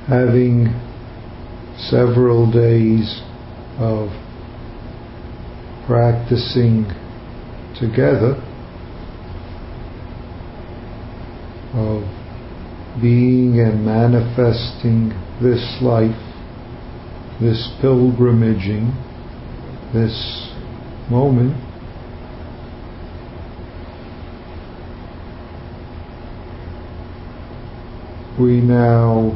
having several days of practicing together, of being and manifesting this life, this pilgrimaging, this moment, we now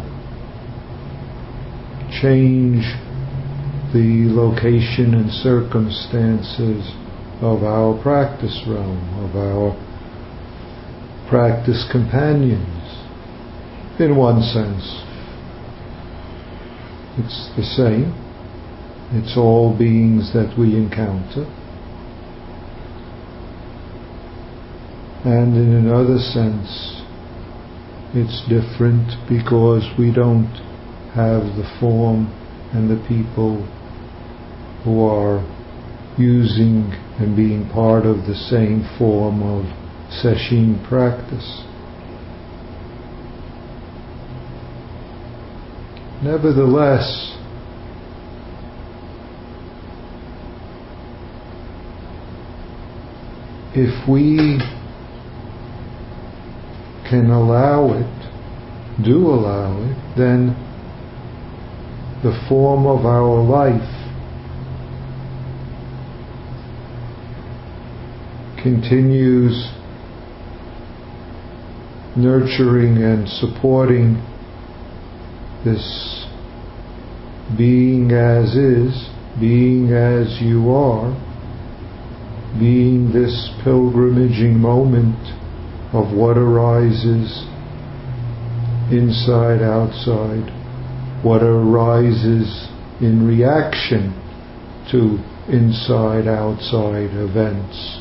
change the location and circumstances of our practice realm, of our practice companions. In one sense, it's the same. It's all beings that we encounter. And in another sense, it's different because we don't have the form and the people who are using and being part of the same form of sesshin practice. Nevertheless, if we can allow it, do allow it, then the form of our life continues nurturing and supporting this being as is, being as you are, being this pilgrimaging moment of what arises inside, outside, what arises in reaction to inside, outside events.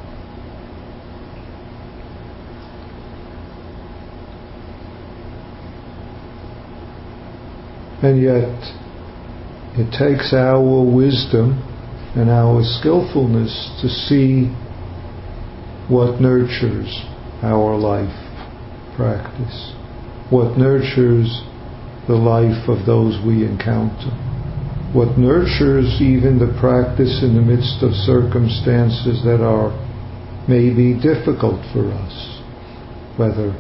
And yet, it takes our wisdom and our skillfulness to see what nurtures our life practice, what nurtures the life of those we encounter, what nurtures even the practice in the midst of circumstances that are maybe difficult for us, whether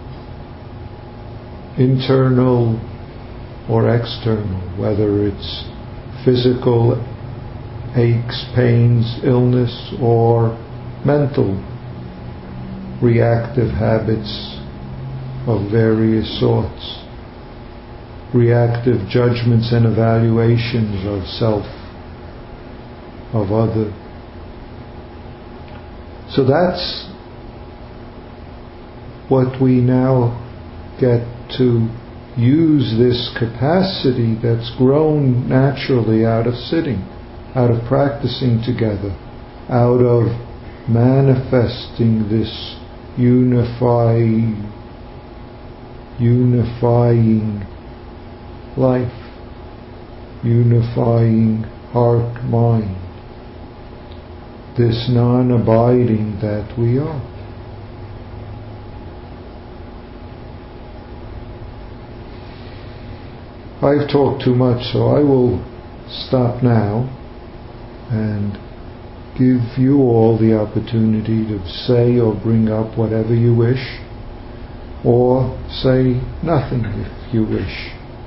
internal or external, whether it's physical aches, pains, illness, or mental reactive habits of various sorts, reactive judgments and evaluations of self, of other. So that's what we now get to use, this capacity that's grown naturally out of sitting, out of practicing together, out of manifesting this unifying life, unifying heart-mind, this non-abiding that we are. I've talked too much, so I will stop now and give you all the opportunity to say or bring up whatever you wish, or say nothing if you wish.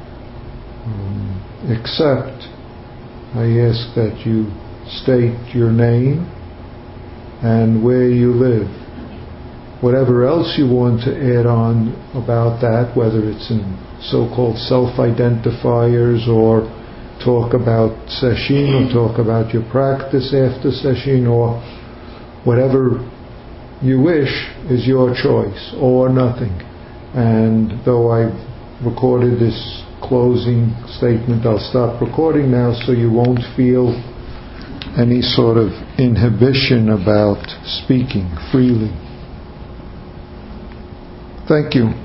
Except I ask that you state your name and where you live. Whatever else you want to add on about that, whether it's in so-called self-identifiers, or talk about sesshin, or talk about your practice after sesshin, or whatever you wish, is your choice, or nothing. And though I've recorded this closing statement, I'll stop recording now so you won't feel any sort of inhibition about speaking freely. Thank you.